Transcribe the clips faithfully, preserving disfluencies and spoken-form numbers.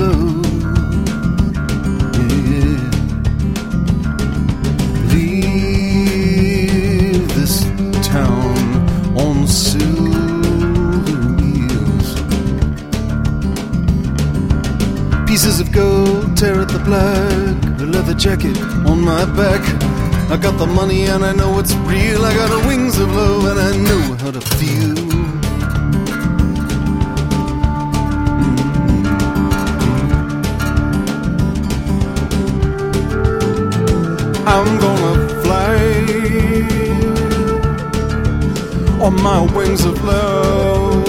love. Yeah. Leave this town on silver wheels. Pieces of gold tear at the black, the leather jacket on my back. I got the money and I know it's real. I got the wings of love and I know how to feel. I'm gonna fly on my wings of love,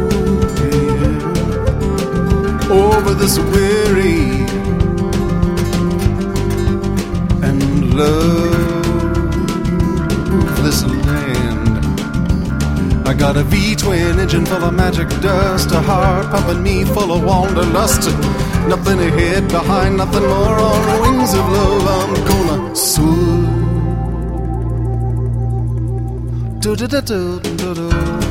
yeah, over this weary and loveless land. I got a V-twin engine full of magic dust, a heart pumping me full of wanderlust. Nothing ahead, behind, nothing more. On the wings of love, I'm gonna soar. Do do do do do do.